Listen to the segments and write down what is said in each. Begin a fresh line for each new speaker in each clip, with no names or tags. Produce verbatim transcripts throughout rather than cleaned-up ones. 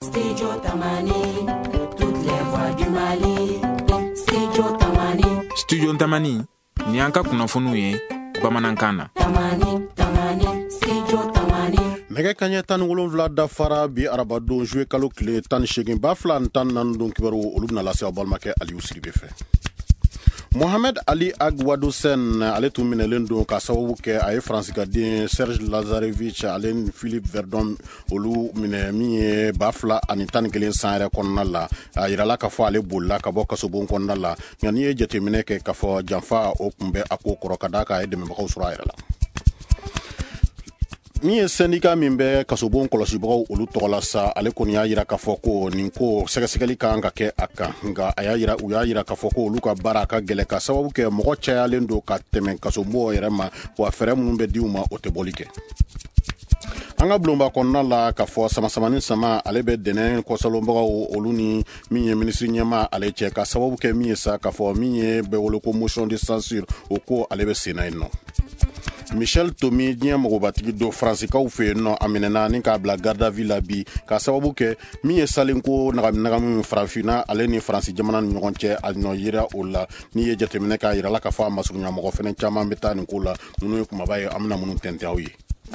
Studio Tamani, toutes les voix du Mali. Studio Tamani.
Studio Tamani, ni an ka kunnafoniw ye bamanankan na.
Tamani, Tamani, Studio Tamani.
Nɛgɛ kaɲɛ tan ni wolonwula dafara bi arabadon juwe kalo tile tan ni segin ba fila ni tan naani don kibaru olu bɛna lase aw balimakɛ Aliyu Siribe fɛ. Mohamed Ali Agwadou Sen ale tun minɛlen don ka sababu kɛ a ye faransigaden Serge Lazarevich ale ni Philippe Verdon olu minɛ min ye ba fila ani tan ni kelen san yɛrɛ kɔnɔna la a yirala k'a fɔ ale bolila ka bɔ kasobon kɔnɔna la nka n'i ye jateminɛ kɛ k'a fɔ janfa o tun bɛ a ko kɔrɔ ka d'a kan a ye dɛmɛbagaw sɔrɔ a yɛrɛ la. Min ye syndicat min bɛ kasobon kɔlɔsibagaw olu tɔgɔ la sa ale kɔni y'a yira k'a fɔ ko nin ko sɛgɛsɛgɛli kan ka kɛ a kan nka a y'a yira u y'a yira k'a fɔ ko olu ka baara ka gɛlɛ ka sababu kɛ mɔgɔ cayalen don ka tɛmɛ kasobon yɛrɛ ma wa fɛɛrɛ minnu bɛ di u ma o tɛ bɔli kɛ. An ka bulonba kɔnɔna la k'a fɔ samasamani sama ale bɛ dɛnɛ kɔsalonbagaw olu ni min ye minisiri ɲɛma ale cɛ ka sababu kɛ min ye sa k'a fɔ min ye bɛ wele ko motion de censure o ko ale bɛ sen na yen nɔ. Michel Tomi diɲɛ mɔgɔbatigi do Fransikaw fɛ yen nɔ a minɛna ni k'a bila garde à vue la bi ka sababu kɛ min ye salenko nagaminagamu farafinna ale ni Faransi jamana ni ɲɔgɔn cɛ a nɔ yira o la n'i ye jateminɛ k'a yirala k'a fɔ a masurunyamɔgɔ fɛnɛ caman bɛ taa nin ko la ninnu ye kumaba ye an bɛna minnu tɛntɛn aw ye.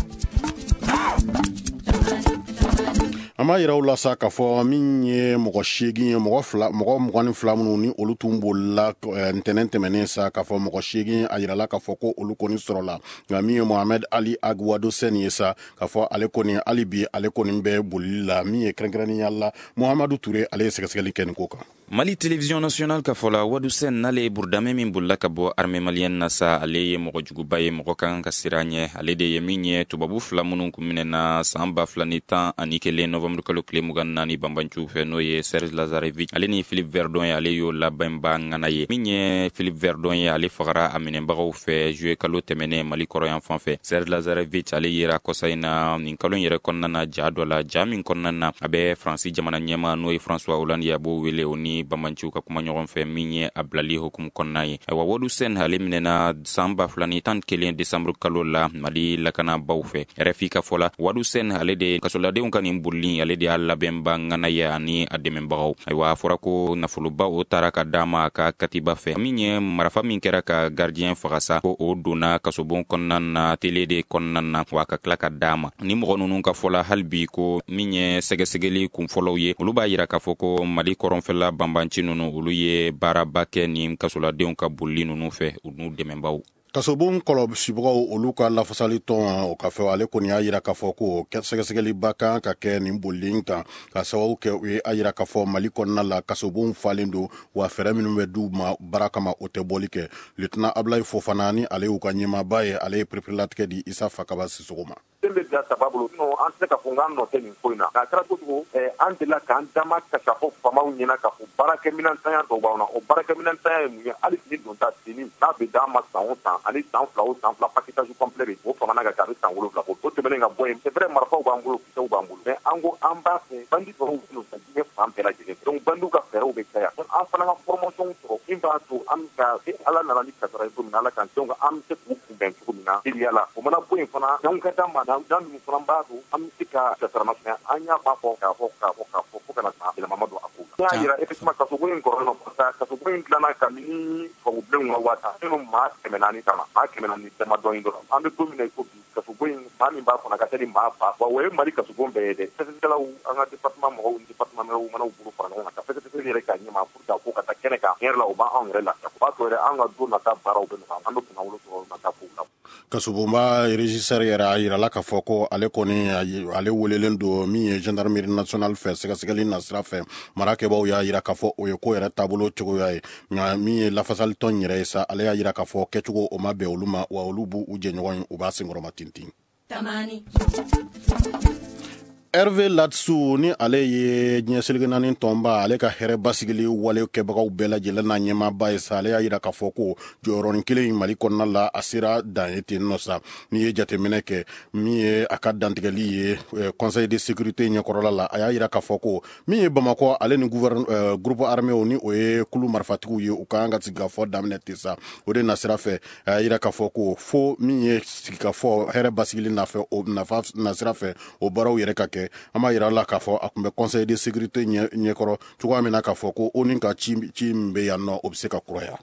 An b'a yira u la sa k'a fɔ min ye mɔgɔ seegin ye mɔgɔ fila mɔgɔ mugan ni fila minnu ni olu tun bolila ntɛnɛn tɛmɛnen sa k'a fɔ mɔgɔ seegin a yirala k'a fɔ ko olu kɔni sɔrɔla nka min ye Mohamed Ali Agwadou Sen ye sa k'a fɔ ale kɔni hali bi ale kɔni bɛ bolili la min ye kɛrɛnkɛrɛnnenya la Muhamadu Ture ale ye sɛgɛsɛgɛli kɛ nin ko kan.
Mali Télévision Nationale ka fɔ la Wadou Sen n'ale ye burudame min bolila ka bɔ armée malienne na sa ale ye mɔgɔ juguba ye mɔgɔ kan ka sira ɲɛ ale de ye min ye tubabu fila minnu kun minɛna san ba fila ni tan ani kelen novembre kalo tile mugan naani banbancu fɛ n'o ye Serge Lazarevich ale ni Philippe Verdon ye ale y'o labɛnba ŋana ye min ye Philippe Verdon ye ale fagara a minɛbagaw fɛ juillet kalo tɛmɛnen Mali kɔrɔyan fan fɛ Serge Lazarevich ale yera kɔsa in na nin kalo yɛrɛ kɔnɔna na ja dɔ la ja min kɔnɔna na a bɛ Faransi jamana ɲɛma n'o ye François Hollande ye a b'o wele o ni banbancu ka kuma ɲɔgɔn fɛ min ye a bilali hukumu kɔnɔna ye ayiwa Wadou Sen ale minɛna san ba fila ni tan kelen décembre kalo la Mali lakanabaw fɛ R F I ka fɔ la Wadou Sen ale de kasoladenw ka nin bolili ale de y'a labɛnba ŋana ye ani a dɛmɛbagaw ayiwa a fɔra ko nafoloba o taara ka d'a ma a ka katiba fɛ min ye marafa min kɛra ka gardien fagasa ko o donna kasobon kɔnɔna na tele de kɔnɔna na wa ka tila ka d'a ma ni mɔgɔ ninnu ka fɔla hali bi ko min ye sɛgɛsɛgɛli kunfɔlɔw ye olu b'a yira k'a fɔ ko Mali kɔrɔnfɛla banbanci ninnu olu ye baaraba kɛ ni kasoladenw ka bolili ninnu fɛ u n'u dɛmɛbaw.
Kasobon kɔlɔsibagaw olu ka lafasali tɔn o ka fɛ ale kɔni y'a yira k'a fɔ ko sɛgɛsɛgɛliba kan ka kɛ nin bolili kan ka sababu kɛ u ye a yira k'a fɔ Mali kɔnɔna la kasobon falen don wa fɛɛrɛ minnu bɛ d'u ma baara kama o tɛ bɔli kɛ lieutenant Ablaye Fofana ni ale y'u ka ɲɛmaaba ye ale ye pereperelatigɛ di Isa Fakaba Sissogo ma.
Den bɛ bila saba bolo non an tɛ se ka fɔ k'an nɔ tɛ nin ko in na k'a kɛra cogo an delila k'an dama kasa fɔ famaw ɲɛna k'a fɔ baarakɛminɛntanya dɔw b'anw na o baarakɛminɛntanya ye mun ye hali sini donta sini n'a bɛ d'an ma san o san ani san fila o san fila paquetage complet bɛ o famana ka kɛ a bɛ san wolonwula bɔ o tɛmɛnen ka bɔ yen c'est vrai marifaw b'an bolo kisɛw b'an bolo mais an ko an b'a fɛ bandi tɔw bɛ ka diɲɛ fan bɛɛ lajɛlen donc bandiw ka fɛɛrɛw bɛ caya an fana ka formation sɔrɔ min b'a to an bɛ ka ala nana ni kasara ye cogo min na ala kan donc an bɛ se k'u kunbɛn cogo min na teliya la o mana bɔ yen fana n'anw ka d'an ma dan ninnu fana b'a to an bɛ se ka kasarama fɛn an y'a fɔ k'a fɔ k'a fɔ k'a fɔ fo kana san yɛlɛma don a ko la y'a yira effectivement kasobon in kɔrɔ parce que kasobon in dilanna kabini tubabubilenw ka waati minnu maa kɛmɛ naani kama maa kɛmɛ naani dama dɔɔnin dɔrɔn an bɛ don min na i ko bi kasobon in maa min b'a kɔnɔ ka kɛ ni maa ba wa o ye Mali kasobon bɛɛ ye dɛ sɛgɛsɛgɛlaw an ka département mɔgɔw ni département mɛrɛw manaw bolo fara ɲɔgɔn kan ka sɛgɛsɛgɛli yɛrɛ k'a ɲɛma pour que ko ka taa kɛnɛ kan tiɲɛ yɛrɛ la o b'anw yɛrɛ lafiya o b'a to yɛrɛ an ka don nata baaraw bɛ nɔgɔya an bɛ kunnawolo sɔrɔ nata kow la.
Kasobonba régisseur yɛrɛ a yirala k'a fɔ ko ale kɔni ale welelen don min ye gendarmerie nationale fɛ sɛgɛsɛgɛli na sira fɛ marakɛbaw y'a yira k'a fɔ o ye ko yɛrɛ taabolo cogoya ye nka min ye lafasali tɔn yɛrɛ ye sa ale y'a yira k'a fɔ kɛcogo o ma bɛn olu ma wa olu b'u jɛɲɔgɔn ye u b'a senkɔrɔma tintin.
Tamani.
Hervé Ladsou ni ale ye ɲɛsirige naani tɔnba ale ka hɛrɛ basigili wale kɛbagaw bɛɛ lajɛlen n'a ɲɛmaaba ye sa ale y'a yira k'a fɔ ko jɔyɔrɔnin kelen in Mali kɔnɔna la a sera dan ye ten nɔ sa n'i ye jateminɛ kɛ min ye a ka dantigɛli ye conseil de sécurité ɲɛkɔrɔla la a y'a yira k'a fɔ ko min ye Bamakɔ ale ni groupe armé ni o ye kulu marifatigiw ye u ka kan ka sigikafɔ daminɛ ten sa o de nasira fɛ a y'a yira k'a fɔ ko fo min ye sigikafɔ hɛrɛ basigili nafɛ o nafa nasira fɛ o baaraw yɛrɛ ka kɛ kɛ an b'a yira la k'a fɔ a tun bɛ conseil de sécurité ɲɛkɔrɔ cogoya min na k'a fɔ ko ONU ka ci ci min bɛ yan nɔ o bɛ se ka kuraya.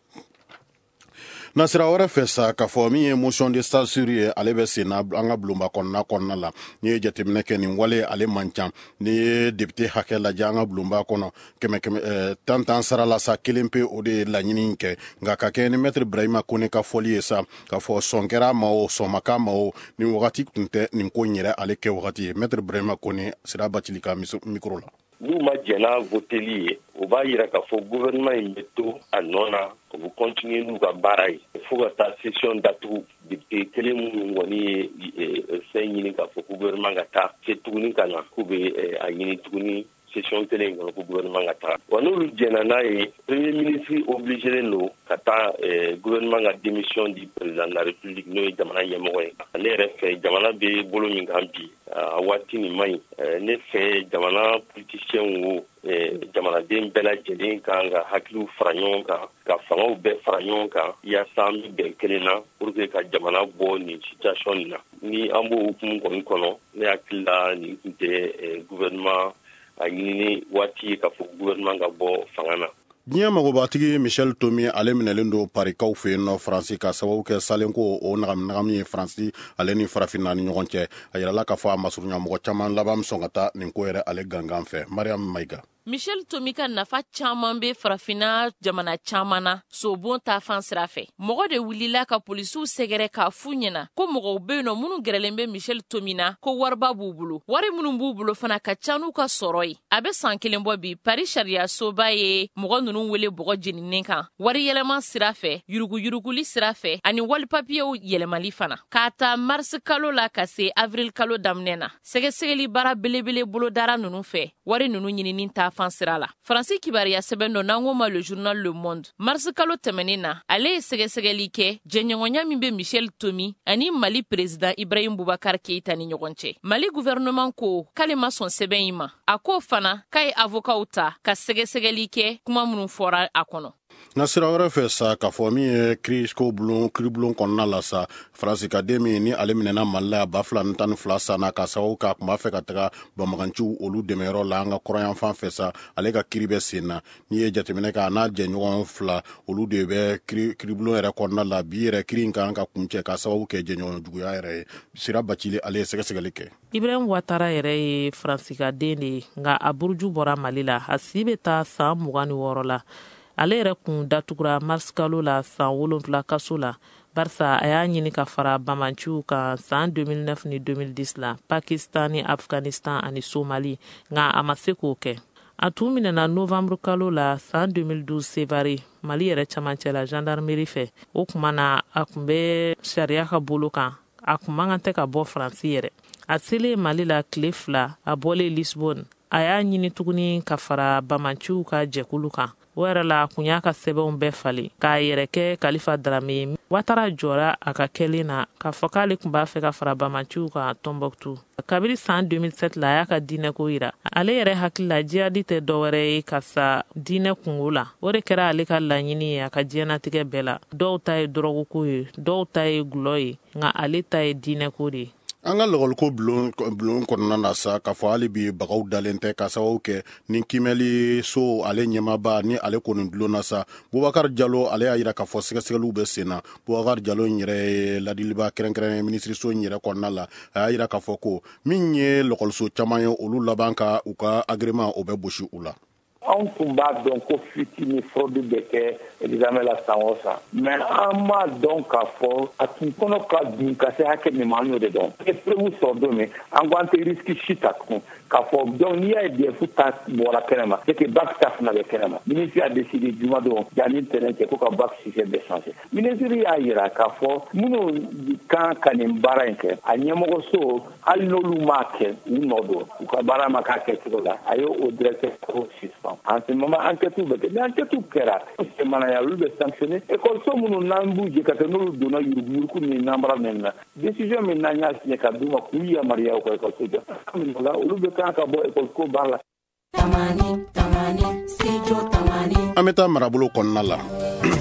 Na sira wɛrɛ fɛ sa k'a fɔ min ye motion de censure ye ale bɛ sen na an ka bulonba kɔnɔna kɔnɔna la ni ye jateminɛ kɛ nin wale ale man ca ni ye député hakɛ lajɛ an ka bulonba kɔnɔ kɛmɛ kɛmɛ tan tan sara la sa kelen pe o de ye laɲini kɛ nka ka kɛ ni maître Ibrahima Kone ka fɔli ye sa k'a fɔ sɔn kɛra ma o sɔn ma k'a ma o nin wagati tun tɛ nin ko in yɛrɛ ale kɛ wagati ye maître Ibrahima Kone Sira Bacili ka micro la.
N'u ma jɛna voteli ye o b'a yira k'a fɔ gouvernement in bɛ to a nɔ na o bɛ continuer n'u ka baara ye fo ka taa session datugu député kelen minnu kɔni ye fɛn ɲini k'a fɔ ko gouvernement ka taa se tuguni ka na k'u bɛ a ɲini tuguni session kelen in kɔnɔ ko gouvernement ka taa wa n'olu jɛna n'a ye premier ministre obligé don ka taa gouvernement ka démission di président de la république n'o ye jamana ɲɛmɔgɔ ye ne yɛrɛ fɛ jamana bɛ bolo min kan bi a waati nin man ɲi ne fɛ jamana politicien wo jamanaden bɛɛ lajɛlen kan ka hakiliw fara ɲɔgɔn kan ka fangaw bɛɛ fara ɲɔgɔn kan yaasa an bɛ bɛn kelen na pour que ka jamana bɔ nin situation nin na ni an b'o hukumu kɔni kɔnɔ ne hakili la nin tun tɛ gouvernement a ɲinini waati ye k'a fɔ gouvernement ka bɔ fanga na.
Diɲɛ magobatigi Michel Tomi ale minɛlen don parikaw fɛ yen nɔ Faransi ka sababu kɛ salen ko o nagami nagami ye Faransi ale ni farafinna ni ɲɔgɔn cɛ a yirala k'a fɔ a masurunya mɔgɔ caman laban sɔn ka taa nin ko yɛrɛ ale gangan fɛ. Mariam Maïga.
Michel Tomi ka nafa caman be farafina jamana caman na sobon ta fan sira fɛ. Mɔgɔ de wulila ka polisiw sɛgɛrɛ k'a fu ɲɛna ko mɔgɔw be yen nɔ minnu gɛrɛlen be Michel Tomi na ko wariba b'u bolo. Wari minnu b'u bolo fana ka ca n'u ka sɔrɔ ye. A be san kelen bɔ bi Paris sariya soba ye mɔgɔ ninnu wele bɔgɔ jeninen kan. Wari yɛlɛma sira fɛ, yurugu yuruguli sira fɛ, ani wali papiyew yɛlɛmali fana. K'a ta mars kalo la ka se avril kalo daminɛ na. Sɛgɛsɛgɛli bara belebele bolo dara ninnu fɛ. Wari ninnu ɲininin ta fan sira la. Faransi kibariya sɛbɛn dɔ n'an ko ma le journal Le Monde. Mars kalo tɛmɛnen na, ale ye sɛgɛsɛgɛli kɛ jɛɲɔgɔnya min be Michel Tomi ani Mali président Ibrahim Boubacar Keïta ni ɲɔgɔn cɛ. Mali gouvernement ko k'ale ma sɔn sɛbɛn in ma. A ko fana k'a ye avocat ta ka sɛgɛsɛgɛli kɛ kuma minnu fɔra a kɔnɔ.
Na sira wɛrɛ fɛ sa k'a fɔ min ye kiiriso bulon kiiribulon kɔnɔna la sa Faransi ka den min ni ale minɛna Mali la ba fila ni tan ni fila sanna ka sababu k'a tun b'a fɛ ka taga Bamaganciw olu dɛmɛyɔrɔ la an ka kɔrɔyan fan fɛ sa ale ka kiiri bɛ sen na n'i ye jateminɛ kɛ a n'a jɛɲɔgɔn fila olu de bɛ kiiribulon yɛrɛ kɔnɔna la bi yɛrɛ kiiri in kan ka kuncɛ ka sababu kɛ jɛɲɔgɔn juguya yɛrɛ ye. Sira Bacili ale ye sɛgɛsɛgɛli kɛ.
Ibrahim Ouattara yɛrɛ ye Faransi ka den de ye nka a buruju bɔra Mali la a si bɛ taa san mugan ni wɔɔrɔ la. Ale yɛrɛ kun datugura mars kalo la san wolonwula kaso la barisa a y'a ɲini ka fara Bamanciw kan san deux mille neuf ni deux mille dix la Pakistan ni Afghanistan ani Somali nka a ma se k'o kɛ. A tun minɛna novembre kalo la san deux mille douze Sévaré Mali yɛrɛ camancɛ la gendarmerie fɛ o kuma na a kun bɛ sariya ka bolo kan a kun man kan tɛ ka bɔ Faransi yɛrɛ. A selen Mali la tile fila a bɔlen Lisbonne a y'a ɲini tuguni ka fara Bamanciw ka jɛkulu kan. O yɛrɛ la a kun y'a ka sɛbɛnw bɛɛ falen k'a yɛrɛ kɛ Kalifa Darame ye. Ouattara jɔra a ka kɛlen na k'a fɔ k'ale kun b'a fɛ ka fara Bamanciw kan Tombouctou. Kabiri san deux mille sept la a y'a ka diinɛko yira. Ale yɛrɛ hakili la jihadi tɛ dɔwɛrɛ ye ka sa diinɛ kungo la. O de kɛra ale ka laɲini ye a ka diɲɛnatigɛ bɛɛ la. Dɔw ta ye dɔrɔguko ye, dɔw ta ye gulɔ ye, nka ale ta ye diinɛko de ye.
An ka lɔgɔliko bulon kɔnɔna na sa k'a fɔ hali bi bagaw dalen tɛ ka sababu kɛ ni kimɛli so ale ɲɛmaba ni ale kɔni dulonna sa Boubacar Diallo ale y'a yira k'a fɔ sɛgɛsɛgɛliw bɛ sen na. Boubacar Diallo in yɛrɛ ye ladiliba kɛrɛnkɛrɛn minisiriso in yɛrɛ kɔnɔna la a y'a yira k'a fɔ ko min ye lɔgɔliso caman ye olu laban ka u ka agrément o bɛ bosi u la.
Anw tun b'a dɔn ko fitini fraude bɛ kɛ examen la san o san mais an m'a dɔn k'a fɔ a tun kɔnɔ ka dun ka se hakɛ min ma an y'o de dɔn épreuve sɔrɔ don min an ko an tɛ risque si ta tugun k'a fɔ donc n'i y'a ye D E F ta bɔra kɛnɛ ma c'est que bac ta fana bɛ kɛnɛ ma ministre a décidé juma don yanni ntɛnɛn cɛ ko ka bac sixième bɛ changer ministre y'a yira k'a fɔ minnu kan ka nin baara in kɛ a ɲɛmɔgɔso hali n'olu m'a kɛ u nɔ don u ka baara ma k'a kɛcogo la a ye o directeur ko suspend. En ce moment, enquête ou bête, mais enquête ou kera, c'est manaya lu be sanctionné. Et comme ça, nous n'avons bougé qu'à nous donner une une nombre maintenant. Décision maintenant, il y a signé qu'à deux mois, oui, à Maria ou quoi que ce soit. Comme là, au lieu de quand à boire et qu'on barre.
Tamani, tamani, c'est jo tamani. Ameta marabolo konna la.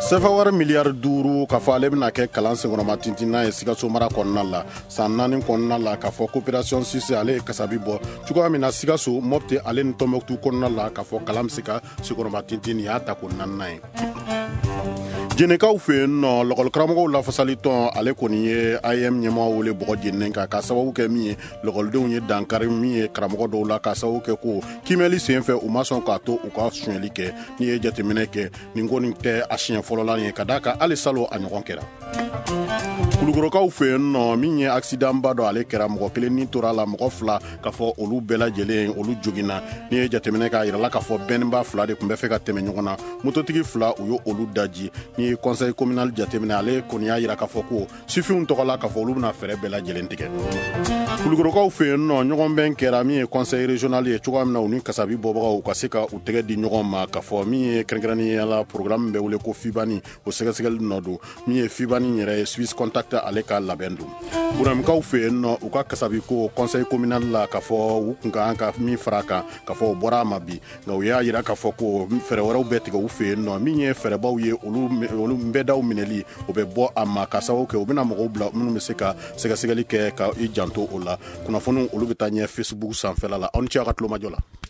sefa wari miliyari duuru k'a fɔ ale bɛna kɛ kalan senkɔrɔma tintinna ye Sikaso mara kɔnɔna la san naani kɔnɔna la k'a fɔ coopération six ale ye kasabi bɔ cogoya min na Sikaso Mopti ale ni Tɔnbɔkutu kɔnɔna la k'a fɔ kalan bɛ se ka senkɔrɔma tintin nin y'a ta ko naaninan ye. Jenekaw fɛ yen nɔ lɔgɔlikaramɔgɔw lafasali tɔn ale kɔni ye I M ɲɛmɔgɔ wele bɔgɔ jeninen kan k'a sababu kɛ min ye lɔgɔlidenw ye dankari min ye karamɔgɔ dɔw la k'a sababu kɛ ko kimɛli sen fɛ u ma sɔn k'a to u ka sonyɛli kɛ n'i ye jateminɛ kɛ nin ko nin tɛ a siɲɛ fɔlɔ la ye ka d'a kan hali salon a ɲɔgɔn kɛra. Kulukorokaw fɛ yen nɔ min ye accident ba dɔ ale kɛra mɔgɔ kelen ni tora la mɔgɔ fila k'a fɔ olu bɛɛ lajɛlen olu joginna n'i ye jateminɛ k'a yirala k'a fɔ bɛnniba fila de tun bɛ fɛ ka tɛmɛ ɲɔgɔn na mototigi fila u ye olu daji n'i ye conseil communal jateminɛ ale kɔni y'a yira k'a fɔ ko sifinw tɔgɔla k'a fɔ olu bɛna fɛɛrɛ bɛɛ lajɛlen tigɛ. Kulukorokaw fɛ yen nɔ ɲɔgɔn bɛn kɛra min ye conseil régional ye cogoya min na u ni kasabi bɔbagaw ka se ka u tɛgɛ di ɲɔgɔn ma k'a fɔ min ye kɛrɛnkɛrɛnnenya la programme bɛ wele ko Fibani o sɛgɛsɛgɛli nɔ don min ye Fibani yɛrɛ ye Swiss Contact ale ka labɛn don. Buramikaw fɛ yen nɔ u ka kasabi ko conseil communal la k'a fɔ u kun ka ka min fara kan k'a fɔ o bɔra a ma bi nka u y'a yira k'a fɔ ko fɛɛrɛ wɛrɛw bɛ tigɛ u fɛ yen nɔ min ye fɛɛrɛbaw ye olu olu bɛɛdaw minɛli o bɛ bɔ a ma k'a sababu kɛ u bɛna mɔgɔw bila minnu bɛ se ka sɛgɛsɛgɛli kɛ ka i janto o la kunnafoniw olu bɛ taa ɲɛ Facebook sanfɛla la aw ni ce a ka tulomajɔ la.